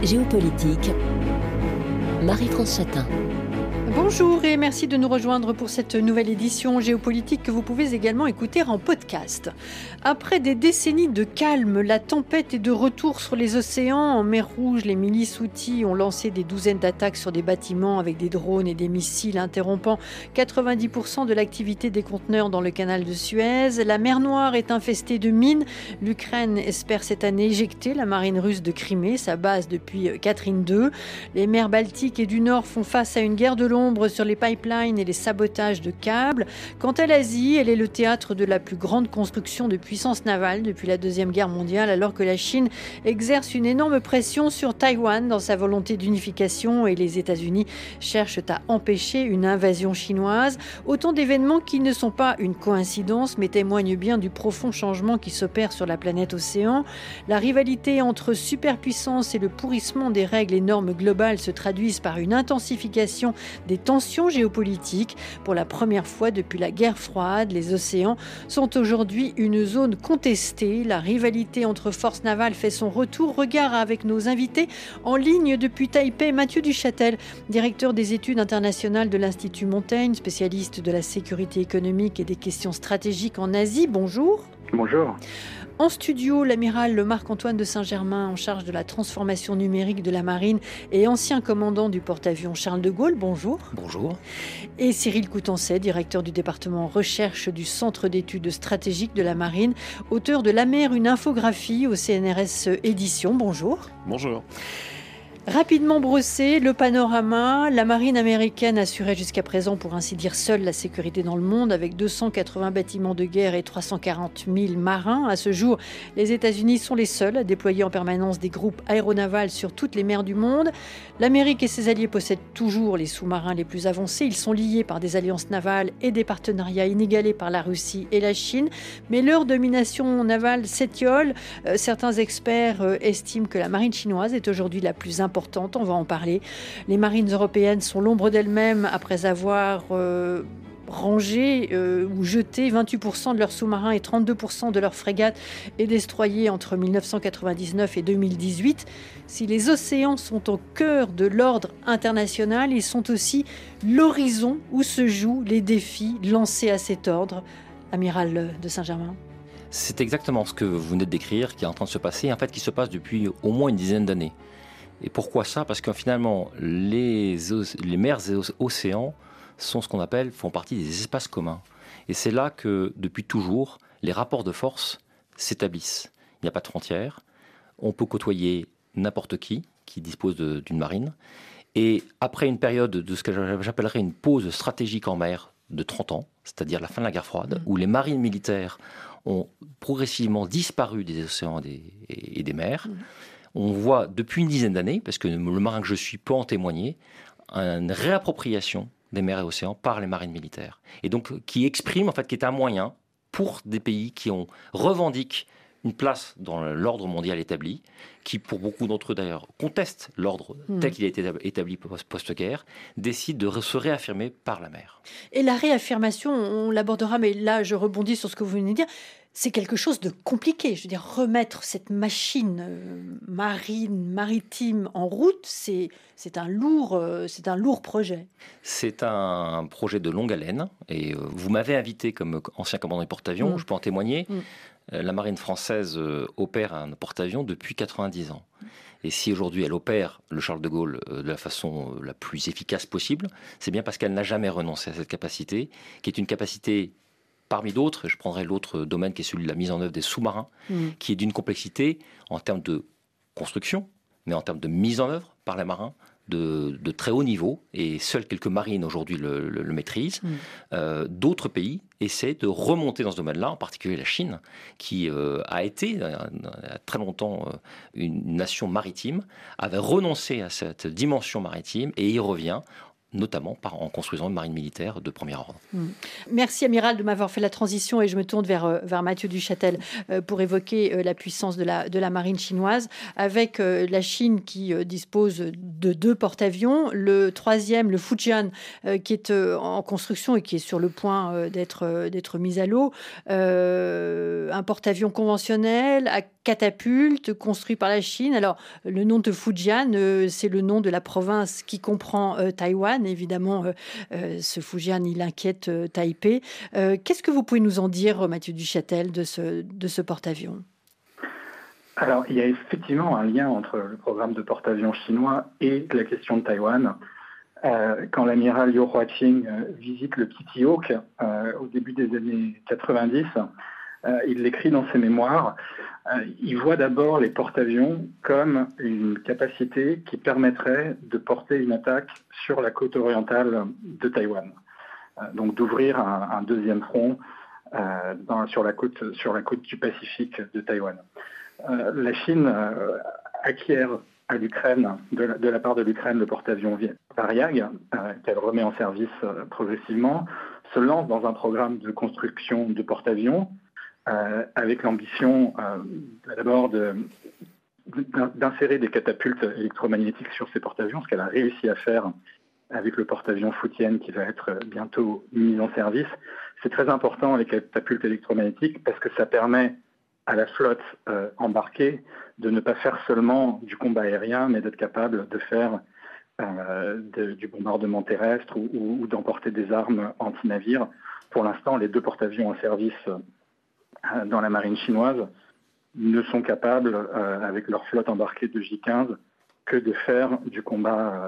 Géopolitique, Marie-France Chatin. Bonjour et merci de nous rejoindre pour cette nouvelle édition géopolitique que vous pouvez également écouter en podcast. Après des décennies de calme, la tempête est de retour sur les océans. En mer Rouge, les milices Houthis ont lancé des douzaines d'attaques sur des bâtiments avec des drones et des missiles, interrompant 90% de l'activité des conteneurs dans le canal de Suez. La mer Noire est infestée de mines. L'Ukraine espère cette année éjecter la marine russe de Crimée, sa base depuis Catherine II. Les mers Baltiques et du Nord font face à une guerre de l'ombre sur les pipelines et les sabotages de câbles. Quant à l'Asie, elle est le théâtre de la plus grande construction de puissance navale depuis la Deuxième Guerre mondiale, alors que la Chine exerce une énorme pression sur Taïwan dans sa volonté d'unification et les États-Unis cherchent à empêcher une invasion chinoise. Autant d'événements qui ne sont pas une coïncidence, mais témoignent bien du profond changement qui s'opère sur la planète océan. La rivalité entre superpuissances et le pourrissement des règles et normes globales se traduisent par une intensification des tensions géopolitiques. Pour la première fois depuis la guerre froide, les océans sont aujourd'hui une zone contestée. La rivalité entre forces navales fait son retour. Regard avec nos invités en ligne depuis Taipei. Mathieu Duchâtel, directeur des études internationales de l'Institut Montaigne, spécialiste de la sécurité économique et des questions stratégiques en Asie. Bonjour. Bonjour. En studio, l'amiral Marc-Antoine de Saint-Germain, en charge de la transformation numérique de la marine et ancien commandant du porte-avions Charles de Gaulle. Bonjour. Bonjour. Et Cyril Coutancet, directeur du département recherche du Centre d'études stratégiques de la marine, auteur de La mer, une infographie au CNRS Éditions. Bonjour. Bonjour. Rapidement brossé, le panorama, la marine américaine assurait jusqu'à présent, pour ainsi dire, seule la sécurité dans le monde, avec 280 bâtiments de guerre et 340 000 marins. À ce jour, les États-Unis sont les seuls à déployer en permanence des groupes aéronavals sur toutes les mers du monde. L'Amérique et ses alliés possèdent toujours les sous-marins les plus avancés. Ils sont liés par des alliances navales et des partenariats inégalés par la Russie et la Chine. Mais leur domination navale s'étiole. Certains experts estiment que la marine chinoise est aujourd'hui la plus importante. On va en parler. Les marines européennes sont l'ombre d'elles-mêmes après avoir rangé ou jeté 28% de leurs sous-marins et 32% de leurs frégates et destroyés entre 1999 et 2018. Si les océans sont au cœur de l'ordre international, ils sont aussi l'horizon où se jouent les défis lancés à cet ordre. Amiral de Saint-Germain. C'est exactement ce que vous venez de décrire qui est en train de se passer, en fait qui se passe depuis au moins une dizaine d'années. Et pourquoi ça ? Parce que finalement, les mers et océans sont ce qu'on appelle, font partie des espaces communs. Et c'est là que, depuis toujours, les rapports de force s'établissent. Il n'y a pas de frontières. On peut côtoyer n'importe qui dispose d'une marine. Et après une période de ce que j'appellerais une pause stratégique en mer de 30 ans, c'est-à-dire la fin de la guerre froide, où les marines militaires ont progressivement disparu des océans et des mers, on voit depuis une dizaine d'années, parce que le marin que je suis peut en témoigner, une réappropriation des mers et océans par les marines militaires. Et donc qui exprime, en fait, qui est un moyen pour des pays qui revendiquent une place dans l'ordre mondial établi, qui pour beaucoup d'entre eux d'ailleurs contestent l'ordre tel qu'il a été établi post-guerre, décident de se réaffirmer par la mer. Et la réaffirmation, on l'abordera, mais là je rebondis sur ce que vous venez de dire. C'est quelque chose de compliqué. Je veux dire, remettre cette machine maritime en route, c'est un lourd projet. C'est un projet de longue haleine. Et vous m'avez invité comme ancien commandant du porte-avions, je peux en témoigner. La marine française opère un porte-avions depuis 90 ans. Et si aujourd'hui elle opère le Charles de Gaulle de la façon la plus efficace possible, c'est bien parce qu'elle n'a jamais renoncé à cette capacité, qui est une capacité parmi d'autres. Je prendrai l'autre domaine qui est celui de la mise en œuvre des sous-marins, qui est d'une complexité en termes de construction, mais en termes de mise en œuvre par les marins, de très haut niveau, et seules quelques marines aujourd'hui le maîtrisent. D'autres pays essaient de remonter dans ce domaine-là, en particulier la Chine, qui a été très longtemps une nation maritime, avait renoncé à cette dimension maritime et y revient notamment en construisant une marine militaire de premier ordre. Merci Amiral de m'avoir fait la transition et je me tourne vers Mathieu Duchâtel pour évoquer la puissance de la marine chinoise avec la Chine qui dispose de 2 porte-avions, le 3e, le Fujian, qui est en construction et qui est sur le point d'être mis à l'eau, un porte-avions conventionnel. À catapulte construit par la Chine. Alors, le nom de Fujian, c'est le nom de la province qui comprend Taïwan. Évidemment, ce Fujian, il inquiète Taipei. Qu'est-ce que vous pouvez nous en dire, Mathieu Duchâtel, de ce porte-avions ? Alors, il y a effectivement un lien entre le programme de porte-avions chinois et la question de Taïwan. Quand l'amiral Liu Huaqing visite le Kitty Hawk au début des années 90, il l'écrit dans ses mémoires. Il voit d'abord les porte-avions comme une capacité qui permettrait de porter une attaque sur la côte orientale de Taïwan. Donc d'ouvrir un deuxième front sur la côte du Pacifique de Taïwan. La Chine acquiert à l'Ukraine, de la part de l'Ukraine, le porte-avions Variag, qu'elle remet en service progressivement, se lance dans un programme de construction de porte-avions avec l'ambition d'abord d'insérer des catapultes électromagnétiques sur ces porte-avions, ce qu'elle a réussi à faire avec le porte-avions Futian qui va être bientôt mis en service. C'est très important, les catapultes électromagnétiques, parce que ça permet à la flotte embarquée de ne pas faire seulement du combat aérien, mais d'être capable de faire du bombardement terrestre ou d'emporter des armes anti-navires. Pour l'instant, les 2 porte-avions en service dans la marine chinoise ne sont capables, avec leur flotte embarquée de J-15, que de faire du combat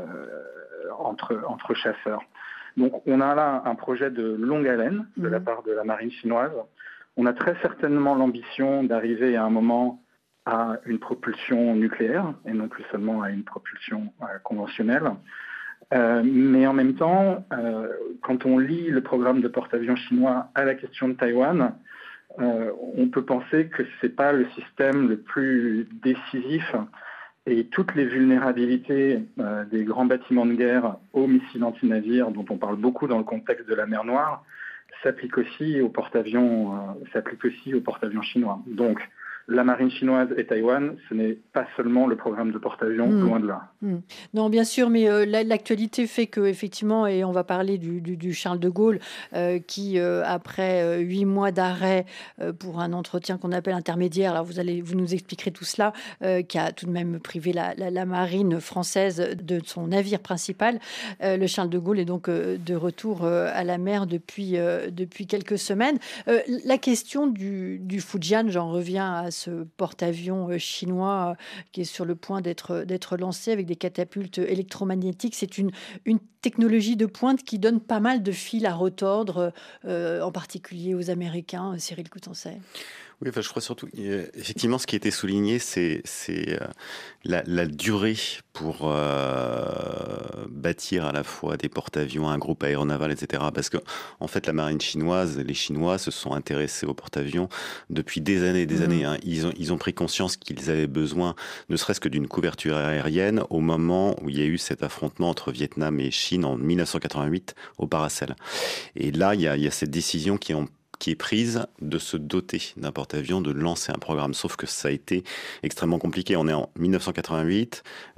entre chasseurs. Donc on a là un projet de longue haleine de la part de la marine chinoise. On a très certainement l'ambition d'arriver à un moment à une propulsion nucléaire et non plus seulement à une propulsion conventionnelle. Mais en même temps, quand on lit le programme de porte-avions chinois à la question de Taïwan, on peut penser que ce n'est pas le système le plus décisif et toutes les vulnérabilités des grands bâtiments de guerre aux missiles antinavires, dont on parle beaucoup dans le contexte de la mer Noire, s'appliquent aussi aux porte-avions chinois. Donc, la marine chinoise et Taïwan, ce n'est pas seulement le programme de porte-avions, loin de là. Non, bien sûr, mais l'actualité fait qu'effectivement, et on va parler du Charles de Gaulle, qui, après 8 mois d'arrêt pour un entretien qu'on appelle intermédiaire, alors vous nous expliquerez tout cela, qui a tout de même privé la marine française de son navire principal. Le Charles de Gaulle est donc de retour à la mer depuis quelques semaines. La question du Fujian, j'en reviens à ce porte-avions chinois qui est sur le point d'être lancé avec des catapultes électromagnétiques. C'est une technologie de pointe qui donne pas mal de fil à retordre, en particulier aux Américains. Cyril Coutançay. Oui, je crois surtout, effectivement, ce qui a été souligné, c'est la durée pour bâtir à la fois des porte-avions, un groupe aéronaval, etc. Parce que, en fait, la marine chinoise, les Chinois se sont intéressés aux porte-avions depuis des années. Hein. Ils ont pris conscience qu'ils avaient besoin, ne serait-ce que d'une couverture aérienne, au moment où il y a eu cet affrontement entre Vietnam et Chine en 1988 au Paracel. Et là, il y a cette décision qui est prise de se doter d'un porte-avions, de lancer un programme. Sauf que ça a été extrêmement compliqué. On est en 1988,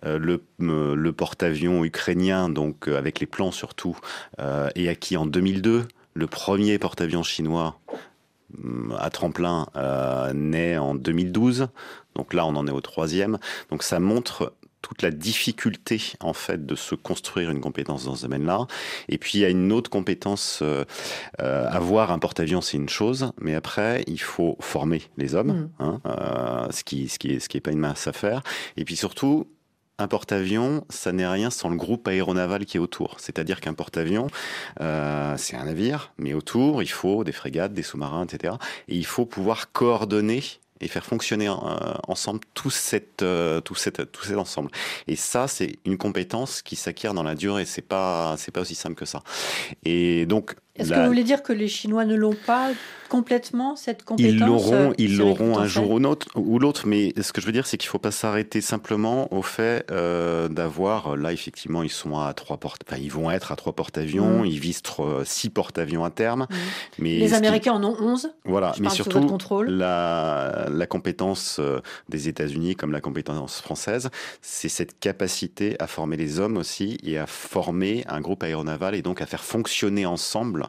le porte-avions ukrainien, donc avec les plans surtout, est acquis en 2002. Le premier porte-avions chinois à tremplin naît en 2012. Donc là, on en est au 3e. Donc ça montre toute la difficulté en fait de se construire une compétence dans ce domaine-là. Et puis il y a une autre compétence, avoir un porte-avions c'est une chose, mais après il faut former les hommes, ce qui est pas une mince affaire. Et puis surtout, un porte-avions, ça n'est rien sans le groupe aéronaval qui est autour. C'est-à-dire qu'un porte-avions, c'est un navire, mais autour il faut des frégates, des sous-marins, etc. Et il faut pouvoir coordonner et faire fonctionner ensemble tout cet ensemble. Et ça, c'est une compétence qui s'acquiert dans la durée. C'est pas aussi simple que ça. Et donc, est-ce que vous voulez dire que les Chinois ne l'ont pas complètement, cette compétence? Ils l'auront un jour ou l'autre, mais ce que je veux dire, c'est qu'il ne faut pas s'arrêter simplement au fait d'avoir, là, effectivement, ils sont à 3 ils vont être à 3 porte-avions, ils visent 6 porte-avions à terme. Mais les Américains en ont 11. Voilà, je mais parle surtout, sous votre contrôle. La compétence des États-Unis, comme la compétence française, c'est cette capacité à former les hommes aussi et à former un groupe aéronaval et donc à faire fonctionner ensemble ensemble,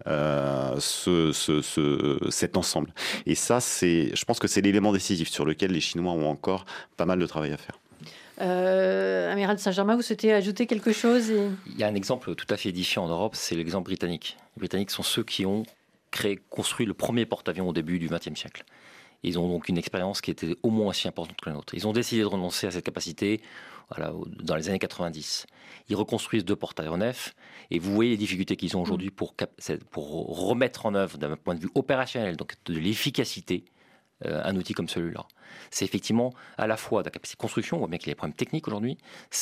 cet ensemble. Et ça, je pense que c'est l'élément décisif sur lequel les Chinois ont encore pas mal de travail à faire. Amiral de Saint-Germain, vous souhaitez ajouter quelque chose Il y a un exemple tout à fait édifiant en Europe, c'est l'exemple britannique. Les Britanniques sont ceux qui ont construit le premier porte-avions au début du XXe siècle. Ils ont donc une expérience qui était au moins aussi importante que la nôtre. Ils ont décidé de renoncer à cette capacité dans les années 90. Ils reconstruisent 2 porte-aéronefs et vous voyez les difficultés qu'ils ont aujourd'hui pour remettre en œuvre d'un point de vue opérationnel, donc de l'efficacité, un outil comme celui-là. C'est effectivement à la fois de la capacité de construction, on voit bien qu'il y a des problèmes techniques aujourd'hui,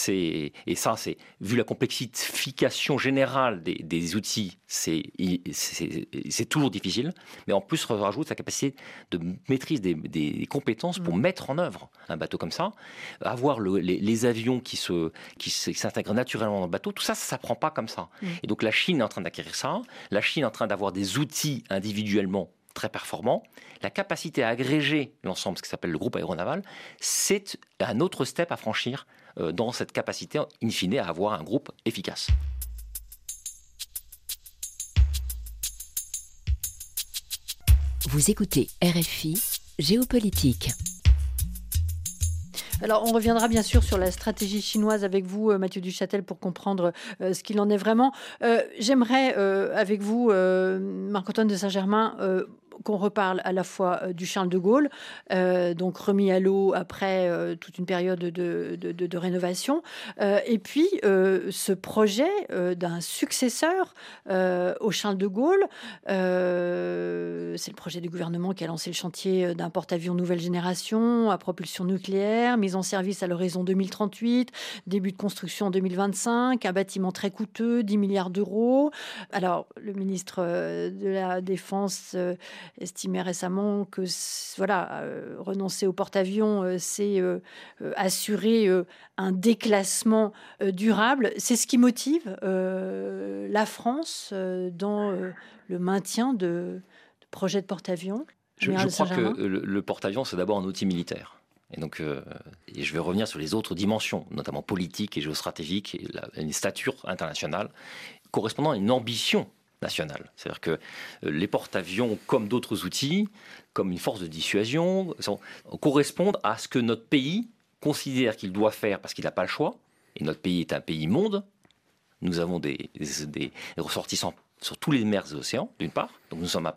vu la complexification générale des outils, c'est toujours difficile, mais en plus on rajoute sa capacité de maîtrise des compétences pour mettre en œuvre un bateau comme ça, avoir les avions qui s'intègrent naturellement dans le bateau, tout ça, ça ne s'apprend pas comme ça. Et donc la Chine est en train d'acquérir ça, la Chine est en train d'avoir des outils individuellement très performant. La capacité à agréger l'ensemble, ce qui s'appelle le groupe aéronaval, c'est un autre step à franchir dans cette capacité, in fine, à avoir un groupe efficace. Vous écoutez RFI Géopolitique. Alors, on reviendra bien sûr sur la stratégie chinoise avec vous, Mathieu Duchâtel, pour comprendre ce qu'il en est vraiment. J'aimerais, avec vous, Marc-Antoine de Saint-Germain, qu'on reparle à la fois du Charles de Gaulle, donc remis à l'eau après toute une période de rénovation, et puis ce projet d'un successeur au Charles de Gaulle. C'est le projet du gouvernement qui a lancé le chantier d'un porte-avions nouvelle génération à propulsion nucléaire, mise en service à l'horizon 2038, début de construction en 2025, un bâtiment très coûteux, 10 milliards d'euros. Alors, le ministre de la Défense estimait récemment que renoncer au porte-avions, c'est assurer un déclassement durable. C'est ce qui motive la France dans le maintien de projets de porte-avions. Je crois que le porte-avions, c'est d'abord un outil militaire. Et donc, je vais revenir sur les autres dimensions, notamment politiques et géostratégiques, et une stature internationale correspondant à une ambition nationale. C'est-à-dire que les porte-avions, comme d'autres outils, comme une force de dissuasion, correspondent à ce que notre pays considère qu'il doit faire parce qu'il n'a pas le choix. Et notre pays est un pays monde. Nous avons des ressortissants sur tous les mers et océans, d'une part. Donc nous sommes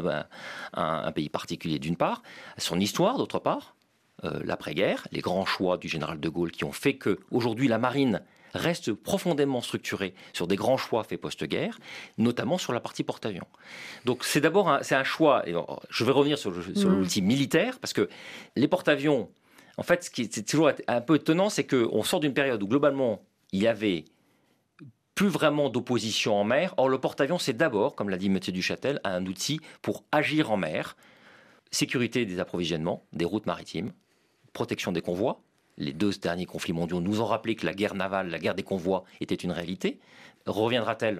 un pays particulier, d'une part. Son histoire, d'autre part. L'après-guerre, les grands choix du général de Gaulle qui ont fait qu'aujourd'hui la marine reste profondément structurée sur des grands choix faits post-guerre, notamment sur la partie porte-avions. Donc c'est d'abord un choix, et je vais revenir sur l'outil militaire, parce que les porte-avions, en fait, ce qui est toujours un peu étonnant, c'est qu'on sort d'une période où globalement il y avait plus vraiment d'opposition en mer. Or le porte-avions, c'est d'abord, comme l'a dit Mathieu Duchâtel, un outil pour agir en mer, sécurité des approvisionnements, des routes maritimes, protection des convois. Les 2 derniers conflits mondiaux nous ont rappelé que la guerre navale, la guerre des convois était une réalité. Reviendra-t-elle ?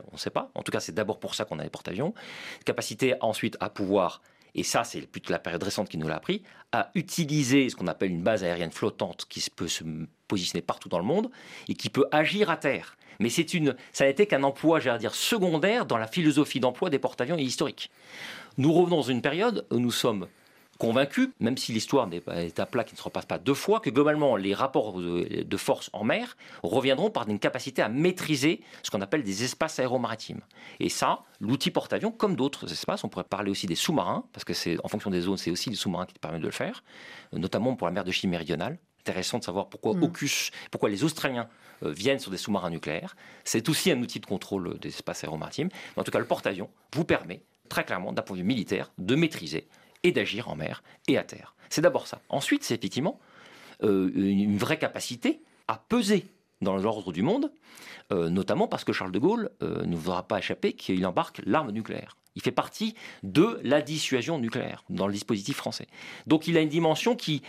On ne sait pas. En tout cas, c'est d'abord pour ça qu'on a les porte-avions. Capacité ensuite à pouvoir, et ça c'est plutôt la période récente qui nous l'a appris, à utiliser ce qu'on appelle une base aérienne flottante qui peut se positionner partout dans le monde et qui peut agir à terre. Mais ça n'a été qu'un emploi, j'allais dire, secondaire dans la philosophie d'emploi des porte-avions et historique. Nous revenons dans une période où nous sommes convaincus, même si l'histoire est un plat qui ne se repasse pas 2 fois, que globalement les rapports de force en mer reviendront par une capacité à maîtriser ce qu'on appelle des espaces aéromaritimes. Et ça, l'outil porte-avions, comme d'autres espaces, on pourrait parler aussi des sous-marins, parce que en fonction des zones, c'est aussi les sous-marins qui permettent de le faire, notamment pour la mer de Chine méridionale. Intéressant de savoir pourquoi AUKUS, pourquoi les Australiens viennent sur des sous-marins nucléaires. C'est aussi un outil de contrôle des espaces aéromaritimes. Mais en tout cas, le porte-avions vous permet très clairement, d'un point de vue militaire, de maîtriser et d'agir en mer et à terre. C'est d'abord ça. Ensuite, c'est effectivement une vraie capacité à peser dans l'ordre du monde, notamment parce que Charles de Gaulle ne voudra pas échapper qu'il embarque l'arme nucléaire. Il fait partie de la dissuasion nucléaire dans le dispositif français. Donc il a une dimension qui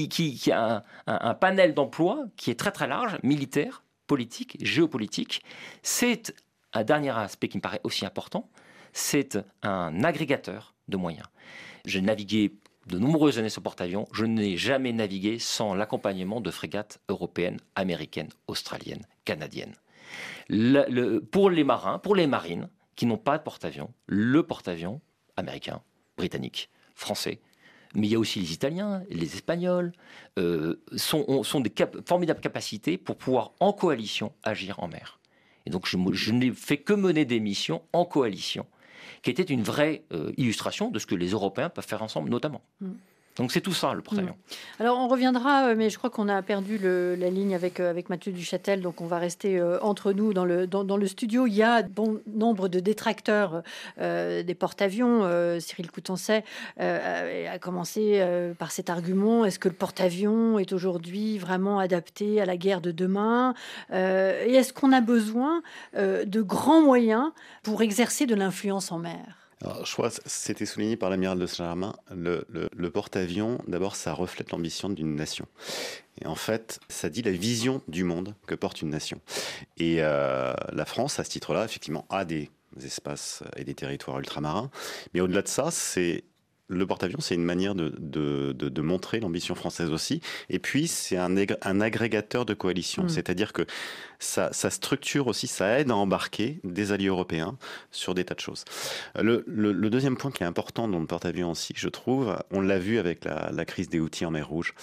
a un panel d'emplois qui est très très large, militaire, politique, géopolitique. C'est un dernier aspect qui me paraît aussi important, c'est un agrégateur de moyens. J'ai navigué de nombreuses années sur porte-avions, je n'ai jamais navigué sans l'accompagnement de frégates européennes, américaines, australiennes, canadiennes. Pour les marins, pour les marines, qui n'ont pas de porte-avions. Le porte-avions américain, britannique, français, mais il y a aussi les Italiens, les Espagnols, sont des formidables capacités pour pouvoir, en coalition, agir en mer. Et donc, je n'ai fait que mener des missions en coalition, qui était une vraie illustration de ce que les Européens peuvent faire ensemble, notamment. Donc c'est tout ça, le porte-avions. Alors on reviendra, mais je crois qu'on a perdu la ligne avec Mathieu Duchâtel, donc on va rester entre nous dans le studio. Il y a bon nombre de détracteurs des porte-avions. Cyril Coutançais a commencé par cet argument: est-ce que le porte-avions est aujourd'hui vraiment adapté à la guerre de demain, et est-ce qu'on a besoin de grands moyens pour exercer de l'influence en mer? Alors, je crois que c'était souligné par l'amiral de Saint-Germain. Le porte-avions, d'abord, ça reflète l'ambition d'une nation. Et en fait, ça dit la vision du monde que porte une nation. Et la France, à ce titre-là, effectivement, a des espaces et des territoires ultramarins. Mais au-delà de ça, le porte-avions, c'est une manière de montrer l'ambition française aussi. Et puis, c'est un agrégateur de coalition. C'est-à-dire que ça structure aussi, ça aide à embarquer des alliés européens sur des tas de choses. Le deuxième point qui est important dans le porte-avions aussi, je trouve, on l'a vu avec la crise des Houthis en mer Rouge,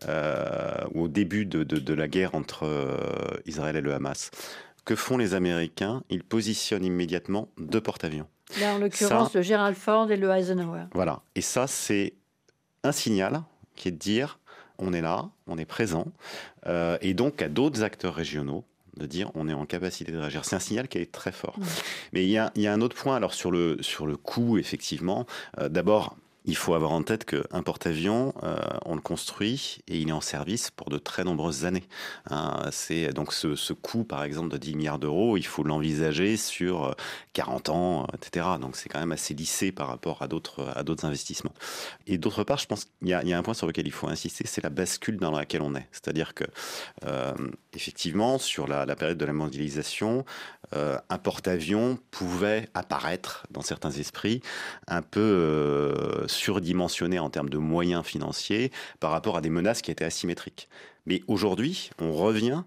au début de la guerre entre Israël et le Hamas. Que font les Américains? Ils positionnent immédiatement 2 porte-avions. Là, en l'occurrence, le Gerald Ford et le Eisenhower. Voilà. Et ça, c'est un signal qui est de dire on est là, on est présent, et donc à d'autres acteurs régionaux de dire on est en capacité de réagir. C'est un signal qui est très fort. Mais il y a un autre point, alors sur le coût, effectivement. D'abord, il faut avoir en tête qu'un porte-avions, on le construit et il est en service pour de très nombreuses années. C'est donc ce coût, par exemple, de 10 milliards d'euros, il faut l'envisager sur 40 ans, etc. Donc c'est quand même assez lissé par rapport à d'autres investissements. Et d'autre part, je pense qu'il y a un point sur lequel il faut insister, c'est la bascule dans laquelle on est. C'est-à-dire que, effectivement, sur la période de la mondialisation, un porte-avions pouvait apparaître dans certains esprits un peu surdimensionné en termes de moyens financiers par rapport à des menaces qui étaient asymétriques. Mais aujourd'hui, on revient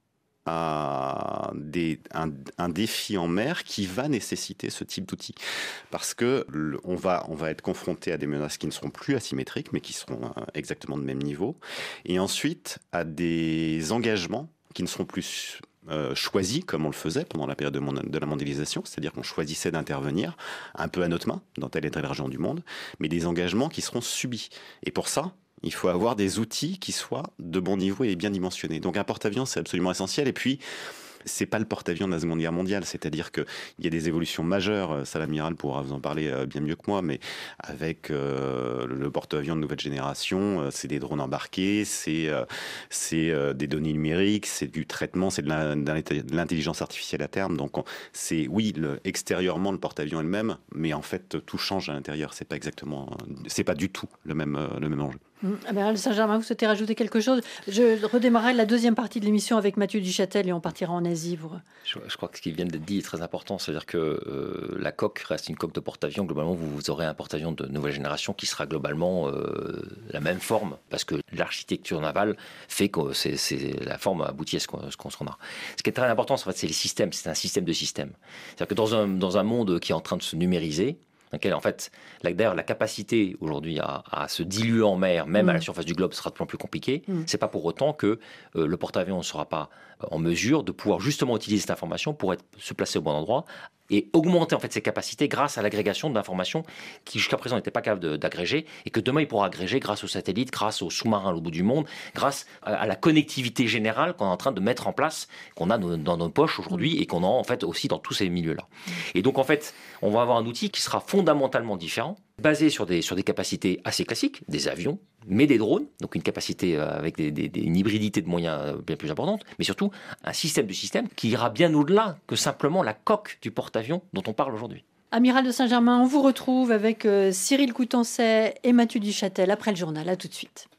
à un défi en mer qui va nécessiter ce type d'outils. Parce que on va être confronté à des menaces qui ne seront plus asymétriques, mais qui seront exactement de même niveau. Et ensuite, à des engagements qui ne seront plus choisis comme on le faisait pendant la période de la mondialisation, c'est-à-dire qu'on choisissait d'intervenir un peu à notre main dans telle et telle région du monde, mais des engagements qui seront subis. Et pour ça, il faut avoir des outils qui soient de bon niveau et bien dimensionnés. Donc un porte-avions, c'est absolument essentiel. Et puis, c'est pas le porte-avions de la Seconde Guerre mondiale, c'est-à-dire qu'il y a des évolutions majeures, ça l'amiral pourra vous en parler bien mieux que moi, mais avec le porte-avions de nouvelle génération, c'est des drones embarqués, c'est des données numériques, c'est du traitement, c'est de l'intelligence artificielle à terme. Donc c'est, oui, extérieurement le porte-avions est le même, mais en fait tout change à l'intérieur, c'est pas du tout le même enjeu. Amiral de Saint-Germain, vous souhaitez rajouter quelque chose? Je redémarrerai la deuxième partie de l'émission avec Mathieu Duchâtel et on partira en Asie. Je crois que ce qui vient d'être dit est très important, c'est-à-dire que la coque reste une coque de porte-avions. Globalement, vous aurez un porte-avions de nouvelle génération qui sera globalement la même forme, parce que l'architecture navale fait que la forme aboutit à ce qu'on a. Ce qui est très important, en fait, c'est les systèmes. C'est un système de systèmes. C'est-à-dire que dans un monde qui est en train de se numériser, en fait, d'ailleurs, la capacité aujourd'hui à se diluer en mer, même à la surface du globe, sera de plus en plus compliquée. C'est pas pour autant que le porte-avions ne sera pas en mesure de pouvoir justement utiliser cette information pour se placer au bon endroit et augmenter en fait ses capacités grâce à l'agrégation d'informations qui jusqu'à présent n'étaient pas capables d'agréger et que demain il pourra agréger grâce aux satellites, grâce aux sous-marins au bout du monde, grâce à la connectivité générale qu'on est en train de mettre en place, qu'on a dans nos poches aujourd'hui et qu'on a en fait aussi dans tous ces milieux-là. Et donc en fait, on va avoir un outil qui sera fondamentalement différent, basé sur des capacités assez classiques, des avions, mais des drones, donc une capacité avec une hybridité de moyens bien plus importante, mais surtout un système de système qui ira bien au-delà que simplement la coque du porte-avions dont on parle aujourd'hui. Amiral de Saint-Germain, on vous retrouve avec Cyril Coutançais et Mathieu Duchâtel après le journal. À tout de suite.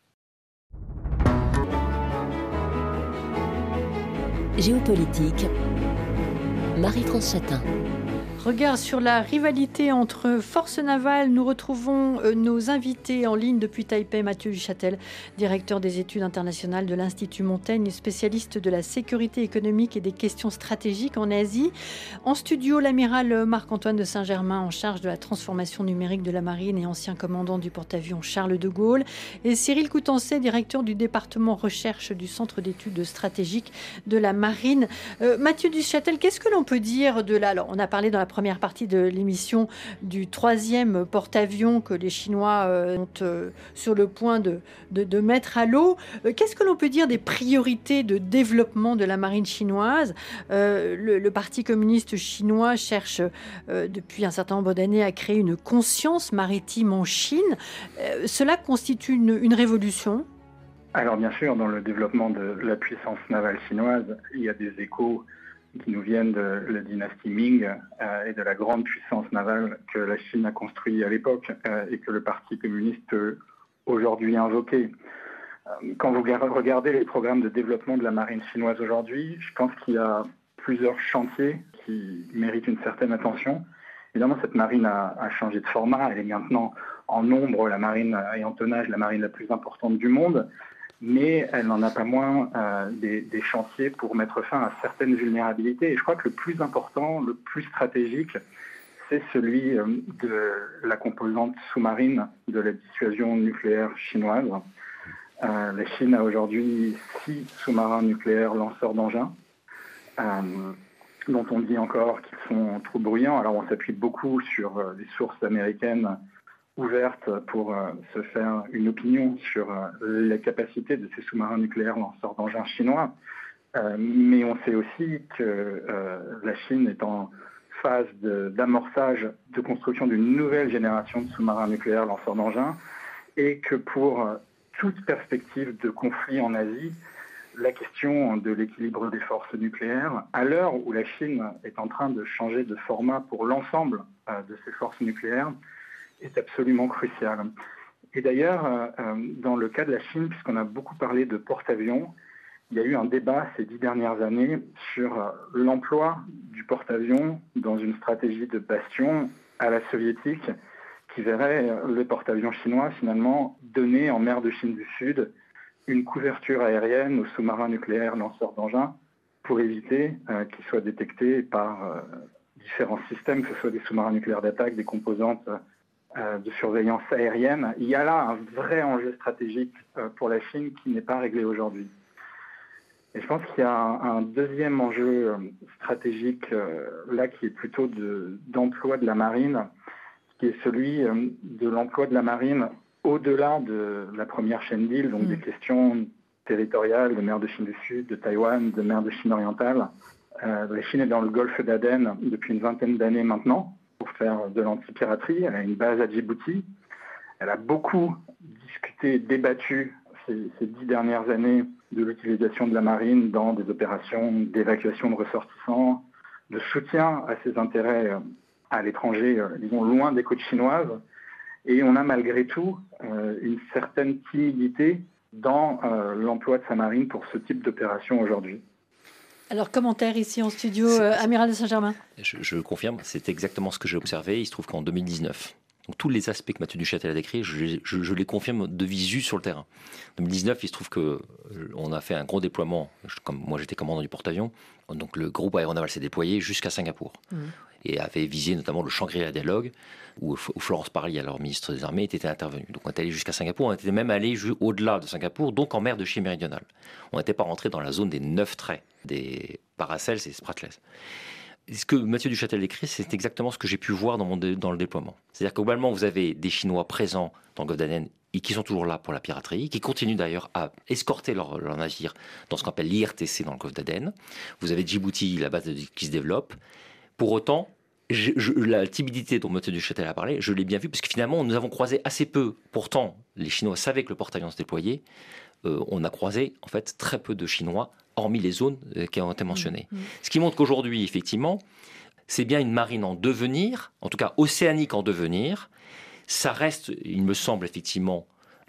Géopolitique, Marie-France Chatin. Regard sur la rivalité entre forces navales. Nous retrouvons nos invités en ligne depuis Taipei. Mathieu Duchâtel, directeur des études internationales de l'Institut Montaigne, spécialiste de la sécurité économique et des questions stratégiques en Asie. En studio, l'amiral Marc-Antoine de Saint-Germain, en charge de la transformation numérique de la marine et ancien commandant du porte-avions Charles de Gaulle. Et Cyril Coutancet, directeur du département recherche du Centre d'études stratégiques de la marine. Mathieu Duchâtel, qu'est-ce que l'on peut dire de là? Alors, on a parlé dans la première partie de l'émission du 3e porte-avions que les Chinois sont sur le point de mettre à l'eau. Qu'est-ce que l'on peut dire des priorités de développement de la marine chinoise? Le Parti communiste chinois cherche depuis un certain nombre d'années à créer une conscience maritime en Chine. Cela constitue une révolution? Alors bien sûr, dans le développement de la puissance navale chinoise, il y a des échos qui nous viennent de la dynastie Ming et de la grande puissance navale que la Chine a construite à l'époque et que le Parti communiste peut aujourd'hui invoquer. Quand vous regardez les programmes de développement de la marine chinoise aujourd'hui, je pense qu'il y a plusieurs chantiers qui méritent une certaine attention. Évidemment, cette marine a changé de format. Elle est maintenant en nombre la marine et en tonnage la marine la plus importante du monde. Mais elle n'en a pas moins des chantiers pour mettre fin à certaines vulnérabilités. Et je crois que le plus important, le plus stratégique, c'est celui de la composante sous-marine de la dissuasion nucléaire chinoise. La Chine a aujourd'hui 6 sous-marins nucléaires lanceurs d'engins, dont on dit encore qu'ils sont trop bruyants. Alors on s'appuie beaucoup sur les sources américaines ouverte pour se faire une opinion sur la capacité de ces sous-marins nucléaires lanceurs d'engins chinois. Mais on sait aussi que la Chine est en phase d'amorçage de construction d'une nouvelle génération de sous-marins nucléaires lanceurs d'engins et que pour toute perspective de conflit en Asie, la question de l'équilibre des forces nucléaires, à l'heure où la Chine est en train de changer de format pour l'ensemble de ses forces nucléaires, est absolument crucial. Et d'ailleurs, dans le cas de la Chine, puisqu'on a beaucoup parlé de porte-avions, il y a eu un débat ces 10 dernières années sur l'emploi du porte-avions dans une stratégie de bastion à la soviétique qui verrait le porte-avions chinois finalement donner en mer de Chine du Sud une couverture aérienne aux sous-marins nucléaires lanceurs d'engins pour éviter qu'ils soient détectés par différents systèmes, que ce soit des sous-marins nucléaires d'attaque, des composantes de surveillance aérienne. Il y a là un vrai enjeu stratégique pour la Chine qui n'est pas réglé aujourd'hui. Et je pense qu'il y a un deuxième enjeu stratégique là qui est plutôt d'emploi de la marine, qui est celui de l'emploi de la marine au-delà de la première chaîne d'îles, donc des questions territoriales de mer de Chine du Sud, de Taïwan, de mer de Chine orientale. La Chine est dans le golfe d'Aden depuis une vingtaine d'années maintenant, pour faire de l'antipiraterie. Elle a une base à Djibouti. Elle a beaucoup discuté, débattu ces 10 dernières années de l'utilisation de la marine dans des opérations d'évacuation de ressortissants, de soutien à ses intérêts à l'étranger, disons loin des côtes chinoises. Et on a malgré tout une certaine timidité dans l'emploi de sa marine pour ce type d'opération aujourd'hui. Alors, commentaire ici en studio, Amiral de Saint-Germain. Je confirme, c'est exactement ce que j'ai observé. Il se trouve qu'en 2019, donc tous les aspects que Mathieu Duchâtel a décrits, je les confirme de visu sur le terrain. En 2019, il se trouve qu'on a fait un gros déploiement. Comme moi, j'étais commandant du porte-avions. Donc, le groupe aéronaval s'est déployé jusqu'à Singapour. Et avait visé notamment le Shangri-La Dialogue, où Florence Parly, alors ministre des Armées, était intervenue. Donc on est allé jusqu'à Singapour, on était même allé au-delà de Singapour, donc en mer de Chine méridionale. On n'était pas rentré dans la zone des 9 traits, des Paracels et des Spratless. Ce que Mathieu Duchâtel décrit, c'est exactement ce que j'ai pu voir dans le déploiement. C'est-à-dire que globalement, vous avez des Chinois présents dans le golfe d'Aden et qui sont toujours là pour la piraterie, qui continuent d'ailleurs à escorter leurs navires dans ce qu'on appelle l'IRTC dans le golfe d'Aden. Vous avez Djibouti, la base qui se développe. Pour autant, la timidité dont Mathieu Duchâtel a parlé, je l'ai bien vu, parce que finalement, nous avons croisé assez peu. Pourtant, les Chinois savaient que le porte-avions se déployait. On a croisé, en fait, très peu de Chinois, hormis les zones qui ont été mentionnées. Ce qui montre qu'aujourd'hui, effectivement, c'est bien une marine en devenir, en tout cas océanique en devenir. Ça reste, il me semble, effectivement,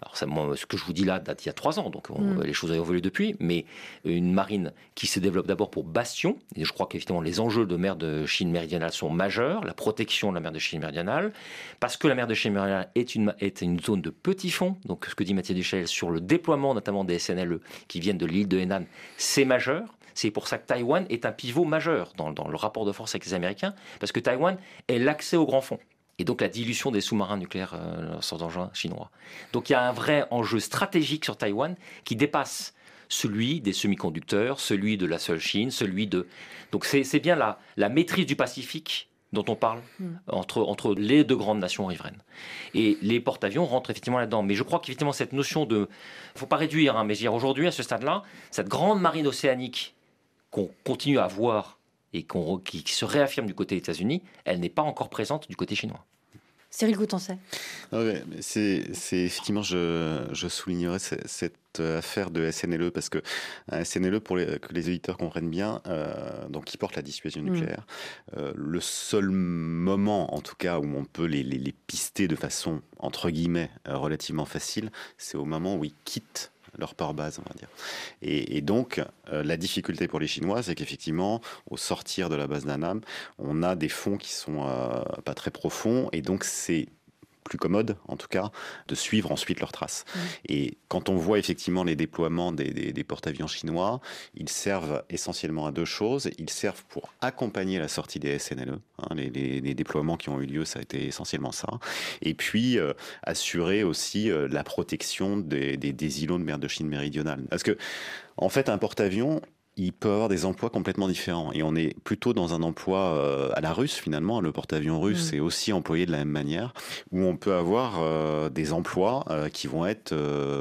Alors ce que je vous dis là date il y a 3 ans, donc les choses ont évolué depuis, mais une marine qui se développe d'abord pour bastion, et je crois qu'effectivement les enjeux de mer de Chine méridionale sont majeurs, la protection de la mer de Chine méridionale, parce que la mer de Chine méridionale est une zone de petit fond, donc ce que dit Mathieu Duchâtel sur le déploiement notamment des SNLE qui viennent de l'île de Hainan, c'est majeur. C'est pour ça que Taïwan est un pivot majeur dans le rapport de force avec les Américains, parce que Taïwan est l'accès au grand fond. Et donc la dilution des sous-marins nucléaires sans engin chinois. Donc il y a un vrai enjeu stratégique sur Taïwan qui dépasse celui des semi-conducteurs, celui de la seule Chine, celui de... Donc c'est bien la maîtrise du Pacifique dont on parle entre les 2 grandes nations riveraines. Et les porte-avions rentrent effectivement là-dedans. Mais je crois qu'effectivement cette notion de... Il ne faut pas réduire, mais je veux dire aujourd'hui à ce stade-là, cette grande marine océanique qu'on continue à voir et qui se réaffirme du côté des États-Unis, elle n'est pas encore présente du côté chinois. Cyril Coutançais. Ouais, c'est effectivement, je soulignerais cette affaire de SNLE parce que un SNLE, que les auditeurs comprennent bien, donc qui porte la dissuasion nucléaire, le seul moment, en tout cas, où on peut les pister de façon entre guillemets relativement facile, c'est au moment où ils quittent leur port base, on va dire. Et donc, la difficulté pour les Chinois, c'est qu'effectivement, au sortir de la base d'Annam, on a des fonds qui sont pas très profonds, et donc c'est plus commode, en tout cas, de suivre ensuite leurs traces. Et quand on voit effectivement les déploiements des porte-avions chinois, ils servent essentiellement à 2 choses. Ils servent pour accompagner la sortie des SNLE. Les déploiements qui ont eu lieu, ça a été essentiellement ça. Et puis, assurer aussi la protection des îlots de mer de Chine méridionale. Parce que, en fait, un porte-avions, il peut avoir des emplois complètement différents. Et on est plutôt dans un emploi à la russe, finalement. Le porte-avions russe est aussi employé de la même manière, où on peut avoir des emplois qui vont être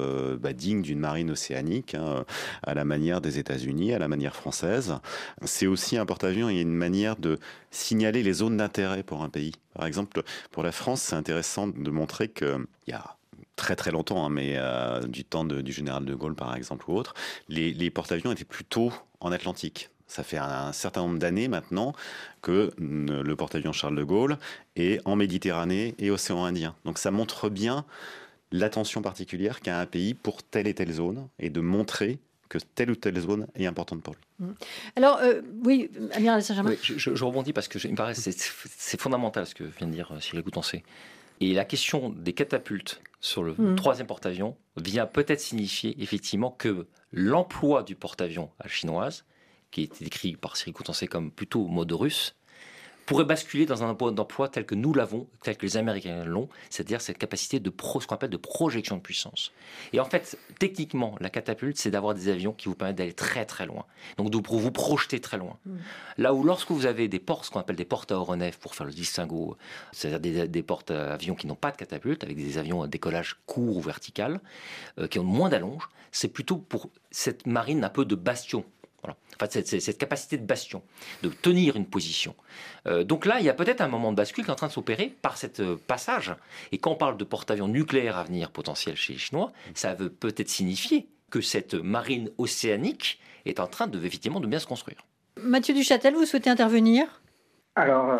dignes d'une marine océanique, à la manière des États-Unis, à la manière française. C'est aussi un porte-avions, il y a une manière de signaler les zones d'intérêt pour un pays. Par exemple, pour la France, c'est intéressant de montrer qu'il y a très très longtemps, mais du temps du général de Gaulle par exemple ou autre, les porte-avions étaient plutôt en Atlantique. Ça fait un certain nombre d'années maintenant que le porte-avions Charles de Gaulle est en Méditerranée et océan Indien. Donc ça montre bien l'attention particulière qu'a un pays pour telle et telle zone et de montrer que telle ou telle zone est importante pour lui. Alors, oui, Amiral Saint-Germain. Oui, je rebondis parce que il me paraît c'est fondamental ce que vient de dire Cyril Coutançais. Et la question des catapultes sur le 3e porte-avions vient peut-être signifier effectivement que l'emploi du porte-avions à la chinoise, qui est décrit par Cyril Coutançais comme plutôt mode russe, pourrait basculer dans un emploi d'emploi tel que nous l'avons, tel que les Américains l'ont, c'est-à-dire cette capacité ce qu'on appelle de projection de puissance. Et en fait, techniquement, la catapulte, c'est d'avoir des avions qui vous permettent d'aller très très loin. Donc de vous projeter très loin. Là où lorsque vous avez ce qu'on appelle des portes à aéronefs, pour faire le distinguo, c'est-à-dire des porte-avions qui n'ont pas de catapulte, avec des avions à décollage court ou vertical, qui ont moins d'allonge, c'est plutôt pour cette marine un peu de bastion. Voilà. En fait, cette capacité de bastion, de tenir une position. Donc là, il y a peut-être un moment de bascule qui est en train de s'opérer par ce passage. Et quand on parle de porte-avions nucléaires à venir potentiel chez les Chinois, ça veut peut-être signifier que cette marine océanique est en train effectivement de bien se construire. Mathieu Duchâtel, vous souhaitez intervenir ? Alors,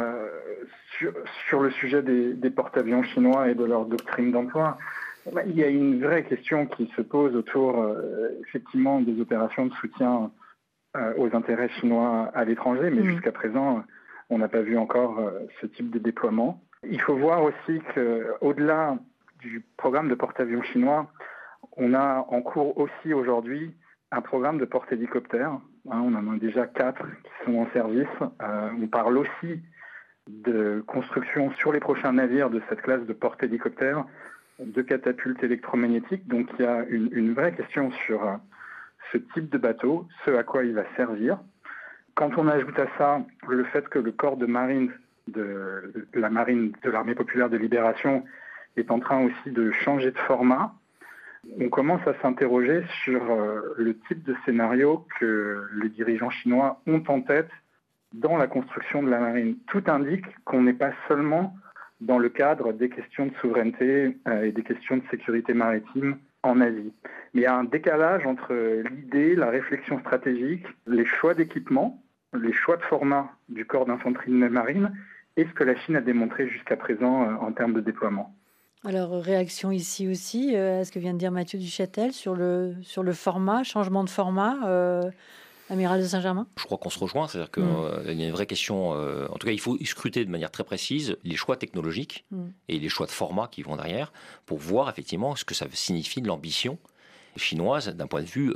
sur le sujet des porte-avions chinois et de leur doctrine d'emploi, il y a une vraie question qui se pose autour effectivement des opérations de soutien aux intérêts chinois à l'étranger, mais jusqu'à présent, on n'a pas vu encore ce type de déploiement. Il faut voir aussi qu'au-delà du programme de porte-avions chinois, on a en cours aussi aujourd'hui un programme de porte-hélicoptères. On en a déjà 4 qui sont en service. On parle aussi de construction sur les prochains navires de cette classe de porte-hélicoptères, de catapultes électromagnétiques. Donc il y a une vraie question sur ce type de bateau, ce à quoi il va servir. Quand on ajoute à ça le fait que le corps de marine de la marine de l'Armée populaire de libération est en train aussi de changer de format, on commence à s'interroger sur le type de scénario que les dirigeants chinois ont en tête dans la construction de la marine. Tout indique qu'on n'est pas seulement dans le cadre des questions de souveraineté et des questions de sécurité maritime en Asie. Mais il y a un décalage entre l'idée, la réflexion stratégique, les choix d'équipement, les choix de format du corps d'infanterie marine et ce que la Chine a démontré jusqu'à présent en termes de déploiement. Alors, réaction ici aussi à ce que vient de dire Mathieu Duchâtel sur le format, changement de format, Amiral de Saint-Germain. Je crois qu'on se rejoint, c'est-à-dire qu'il y a une vraie question. En tout cas, il faut scruter de manière très précise les choix technologiques et les choix de format qui vont derrière pour voir effectivement ce que ça signifie de l'ambition chinoise d'un point de vue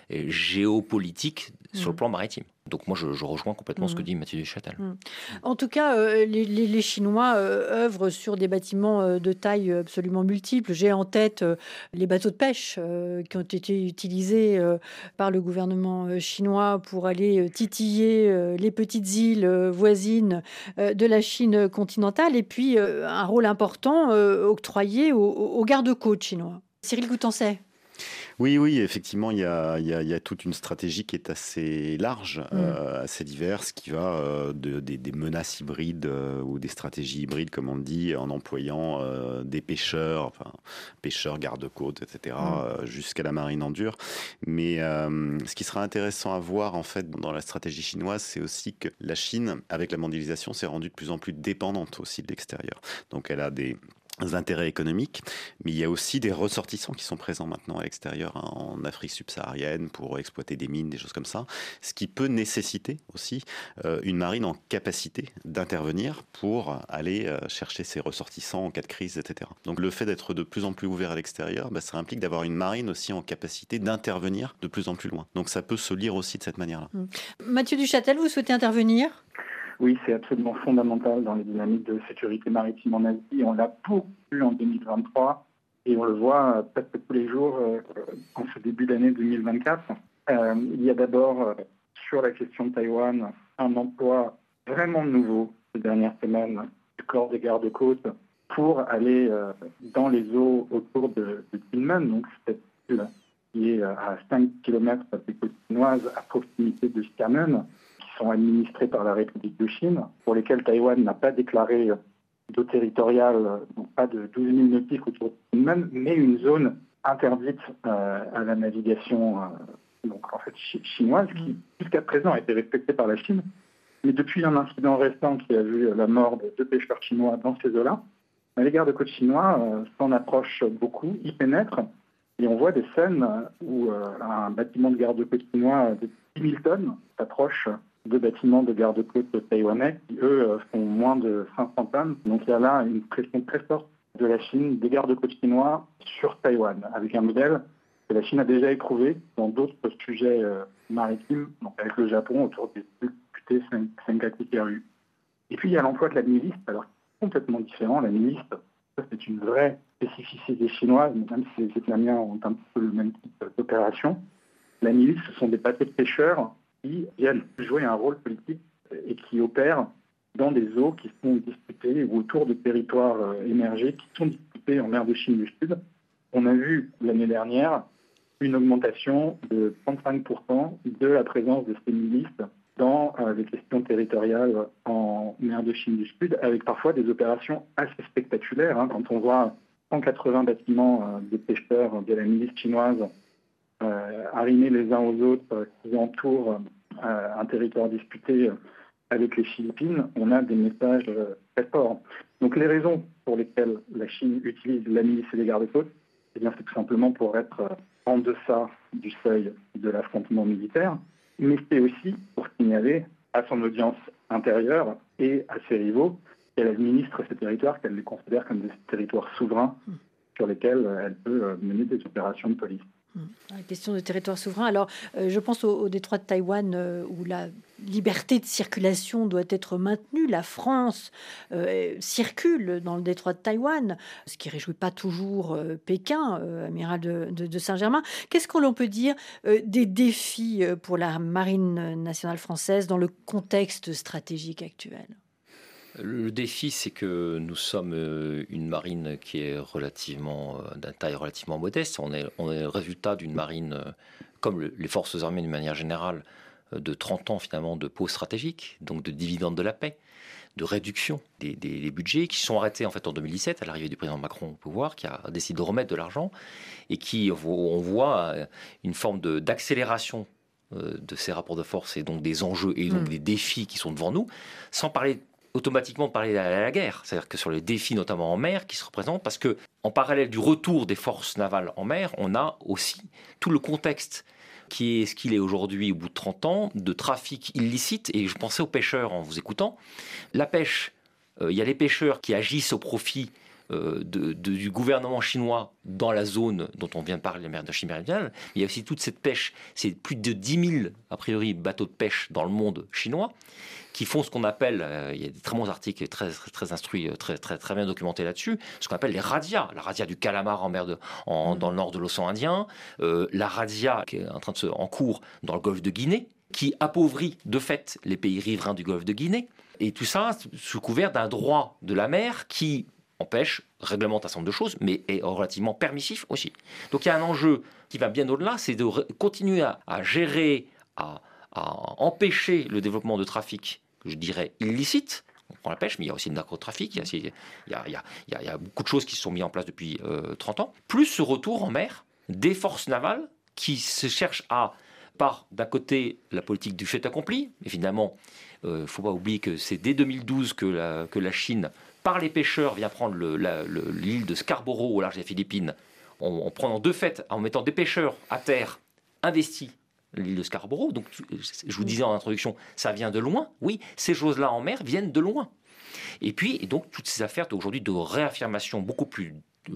géopolitique sur le plan maritime. Donc moi, je rejoins complètement ce que dit Mathieu Duchâtel. En tout cas, les Chinois œuvrent sur des bâtiments de taille absolument multiples. J'ai en tête les bateaux de pêche qui ont été utilisés par le gouvernement chinois pour aller titiller les petites îles voisines de la Chine continentale. Et puis, un rôle important octroyé aux gardes-côtes chinois. Cyril Goutancet. Oui, effectivement, il y a toute une stratégie qui est assez large, assez diverse, qui va des menaces hybrides ou des stratégies hybrides, comme on dit, en employant des pêcheurs garde-côtes, etc., jusqu'à la marine en dur. Mais ce qui sera intéressant à voir, en fait, dans la stratégie chinoise, c'est aussi que la Chine, avec la mondialisation, s'est rendue de plus en plus dépendante aussi de l'extérieur. Donc, elle a des intérêts économiques, mais il y a aussi des ressortissants qui sont présents maintenant à l'extérieur, en Afrique subsaharienne, pour exploiter des mines, des choses comme ça, ce qui peut nécessiter aussi une marine en capacité d'intervenir pour aller chercher ses ressortissants en cas de crise, etc. Donc le fait d'être de plus en plus ouvert à l'extérieur, ça implique d'avoir une marine aussi en capacité d'intervenir de plus en plus loin. Donc ça peut se lire aussi de cette manière-là. Mathieu Duchâtel, vous souhaitez intervenir ? Oui, c'est absolument fondamental dans les dynamiques de sécurité maritime en Asie. On l'a beaucoup vu en 2023 et on le voit presque tous les jours en ce début d'année 2024. Il y a d'abord, sur la question de Taïwan, un emploi vraiment nouveau ces dernières semaines du corps des gardes-côtes pour aller dans les eaux autour de Kinmen, donc cette île qui est à 5 km des côtes chinoises à proximité de Xiamen, sont administrés par la République de Chine, pour lesquels Taïwan n'a pas déclaré d'eau territoriale, donc pas de 12 000 nautiques autour de Kinmen, mais une zone interdite à la navigation donc en fait chinoise, qui jusqu'à présent a été respectée par la Chine. Mais depuis un incident récent qui a vu la mort de 2 pêcheurs chinois dans ces eaux-là, les gardes-côtes chinois s'en approchent beaucoup, y pénètrent, et on voit des scènes où un bâtiment de garde-côtes chinois de 10 000 tonnes s'approche de bâtiments de garde-côtes taïwanais qui, eux, font moins de 500 tonnes. Donc il y a là une pression très forte de la Chine, des garde-côtes chinois sur Taïwan, avec un modèle que la Chine a déjà éprouvé dans d'autres sujets maritimes, donc avec le Japon autour des QT Senkaku Kyaru. Et puis il y a l'emploi de la milice, alors complètement différent. La milice, ça, c'est une vraie spécificité chinoise, même si les Vietnamiens ont un petit peu le même type d'opération. La milice, ce sont des bateaux de pêcheurs qui viennent jouer un rôle politique et qui opèrent dans des eaux qui sont disputées ou autour de territoires émergés qui sont disputés en mer de Chine du Sud. On a vu l'année dernière une augmentation de 35% de la présence de ces milices dans les questions territoriales en mer de Chine du Sud, avec parfois des opérations assez spectaculaires. Quand on voit 180 bâtiments de pêcheurs de la milice chinoise arrimés les uns aux autres qui entourent un territoire disputé avec les Philippines, on a des messages très forts. Donc les raisons pour lesquelles la Chine utilise la milice et les gardes-côtes, c'est tout simplement pour être en deçà du seuil de l'affrontement militaire, mais c'est aussi pour signaler à son audience intérieure et à ses rivaux qu'elle administre ces territoires, qu'elle les considère comme des territoires souverains sur lesquels elle peut mener des opérations de police. La question de territoire souverain. Alors, je pense au détroit de Taïwan où la liberté de circulation doit être maintenue. La France circule dans le détroit de Taïwan, ce qui ne réjouit pas toujours Pékin, amiral de Saint-Germain. Qu'est-ce que l'on peut dire des défis pour la marine nationale française dans le contexte stratégique actuel ? Le défi, c'est que nous sommes une marine qui est d'une taille relativement modeste. On est le résultat d'une marine, comme les forces armées d'une manière générale, de 30 ans finalement de pause stratégique, donc de dividendes de la paix, de réduction des budgets qui sont arrêtés en fait en 2017 à l'arrivée du président Macron au pouvoir, qui a décidé de remettre de l'argent et qui, on voit une forme d'accélération de ces rapports de force et donc des enjeux et donc des défis qui sont devant nous, sans parler automatiquement de parler de la guerre. C'est-à-dire que sur les défis, notamment en mer, qui se représentent, parce que en parallèle du retour des forces navales en mer, on a aussi tout le contexte qui est ce qu'il est aujourd'hui au bout de 30 ans, de trafic illicite. Et je pensais aux pêcheurs en vous écoutant. La pêche, il y a les pêcheurs qui agissent au profit du gouvernement chinois dans la zone dont on vient de parler, la mer de Chine méridionale. Il y a aussi toute cette pêche, c'est plus de 10 000, a priori, bateaux de pêche dans le monde chinois, qui font ce qu'on appelle, il y a des très bons articles très instruits, très bien documentés là-dessus, ce qu'on appelle les radias. La radia du calamar dans le nord de l'océan Indien, la radia qui est en cours dans le golfe de Guinée, qui appauvrit de fait les pays riverains du golfe de Guinée. Et tout ça sous couvert d'un droit de la mer qui empêche, réglemente un certain nombre de choses, mais est relativement permissif aussi. Donc il y a un enjeu qui va bien au-delà, c'est de continuer à gérer, à empêcher le développement de trafic, je dirais, illicite. On prend la pêche, mais il y a aussi le narcotrafic, il y a beaucoup de choses qui se sont mises en place depuis 30 ans, plus ce retour en mer des forces navales qui se cherchent par d'un côté la politique du fait accompli. Évidemment, il ne faut pas oublier que c'est dès 2012 que la Chine, par les pêcheurs, vient prendre l'île de Scarborough au large des Philippines, en prenant de fait, en mettant des pêcheurs à terre, investis l'île de Scarborough. Donc, je vous disais en introduction, ça vient de loin. Oui, ces choses-là en mer viennent de loin. Et donc, toutes ces affaires aujourd'hui de réaffirmation beaucoup plus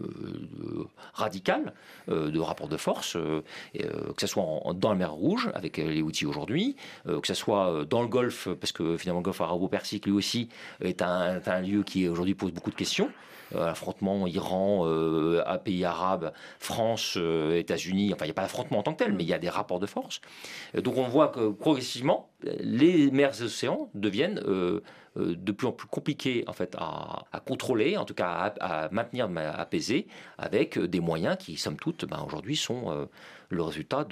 radicale de rapport de force, que ce soit dans la mer Rouge, avec les Houthis aujourd'hui, que ce soit dans le Golfe, parce que finalement le Golfe arabo-persique, lui aussi, est un lieu qui aujourd'hui pose beaucoup de questions. Affrontement Iran, pays arabes, France, États-Unis, enfin il n'y a pas d'affrontement en tant que tel, mais il y a des rapports de force. Donc on voit que progressivement, les mers et océans deviennent de plus en plus compliquées en fait, à contrôler, en tout cas à maintenir apaisés, avec des moyens qui, somme toute, aujourd'hui sont le résultat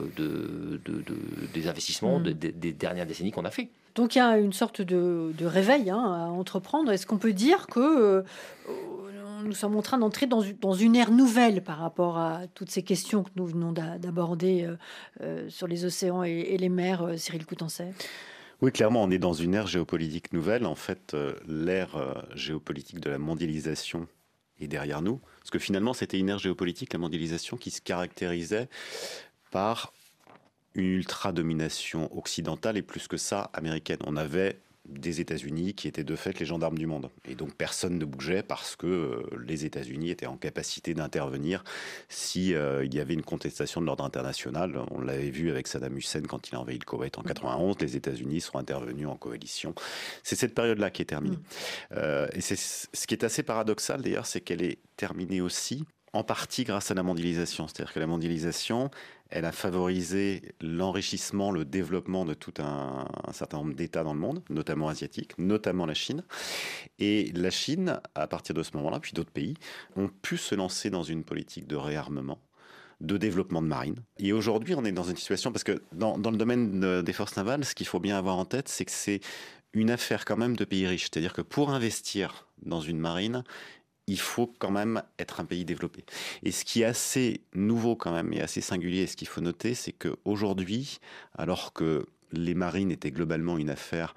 des investissements des dernières décennies qu'on a fait. Donc il y a une sorte de réveil à entreprendre. Est-ce qu'on peut dire que nous sommes en train d'entrer dans une ère nouvelle par rapport à toutes ces questions que nous venons d'aborder sur les océans et les mers, Cyril Coutançais? Oui, clairement, on est dans une ère géopolitique nouvelle. En fait, l'ère géopolitique de la mondialisation est derrière nous. Parce que finalement, c'était une ère géopolitique, la mondialisation, qui se caractérisait par une ultra-domination occidentale et plus que ça, américaine. On avait des États-Unis qui étaient de fait les gendarmes du monde. Et donc personne ne bougeait parce que les États-Unis étaient en capacité d'intervenir si il y avait une contestation de l'ordre international. On l'avait vu avec Saddam Hussein quand il a envahi le Koweït en 91. Les États-Unis sont intervenus en coalition. C'est cette période-là qui est terminée. Et c'est ce qui est assez paradoxal d'ailleurs, c'est qu'elle est terminée aussi en partie grâce à la mondialisation. C'est-à-dire que la mondialisation, elle a favorisé l'enrichissement, le développement de tout un certain nombre d'États dans le monde, notamment asiatiques, notamment la Chine. Et la Chine, à partir de ce moment-là, puis d'autres pays, ont pu se lancer dans une politique de réarmement, de développement de marine. Et aujourd'hui, on est dans une situation, parce que dans le domaine des forces navales, ce qu'il faut bien avoir en tête, c'est que c'est une affaire quand même de pays riches. C'est-à-dire que pour investir dans une marine, il faut quand même être un pays développé. Et ce qui est assez nouveau quand même et assez singulier, et ce qu'il faut noter, c'est qu'aujourd'hui, alors que les marines étaient globalement une affaire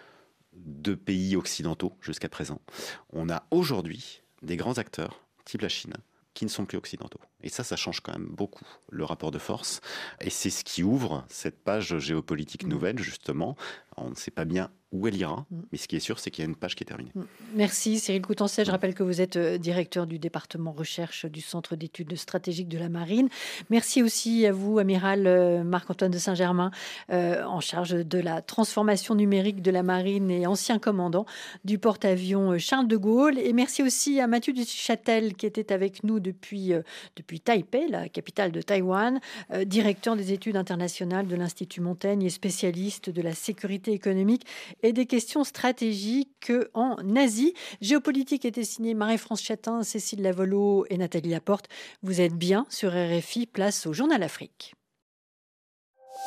de pays occidentaux jusqu'à présent, on a aujourd'hui des grands acteurs, type la Chine, qui ne sont plus occidentaux. Et ça change quand même beaucoup le rapport de force. Et c'est ce qui ouvre cette page géopolitique nouvelle, justement. On ne sait pas bien où elle ira, mais ce qui est sûr, c'est qu'il y a une page qui est terminée. Merci Cyril Coutançais. Je rappelle que vous êtes directeur du département recherche du Centre d'études stratégiques de la marine. Merci aussi à vous, amiral Marc-Antoine de Saint-Germain, en charge de la transformation numérique de la marine et ancien commandant du porte-avions Charles de Gaulle. Et merci aussi à Mathieu Duchâtel, qui était avec nous depuis Taipei, la capitale de Taïwan, directeur des études internationales de l'Institut Montaigne et spécialiste de la sécurité économique et des questions stratégiques en Asie. Géopolitique était signé Marie-France Chatin, Cécile Lavolo et Nathalie Laporte. Vous êtes bien sur RFI, place au Journal Afrique.